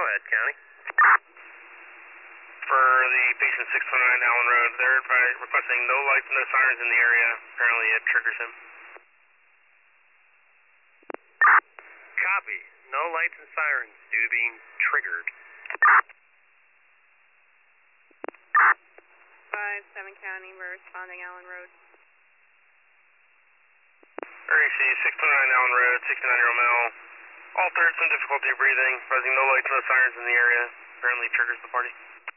ahead, County. For the patient 629 Allen Road, they're requesting no lights and no sirens in the area. Apparently it triggers him. Copy. No lights and sirens due to being triggered. 5-7 County, we're responding Allen Road. REC 629 Allen Road, 69-year-old male. Altered, some difficulty breathing, present no lights, no sirens in the area. Apparently triggers the party.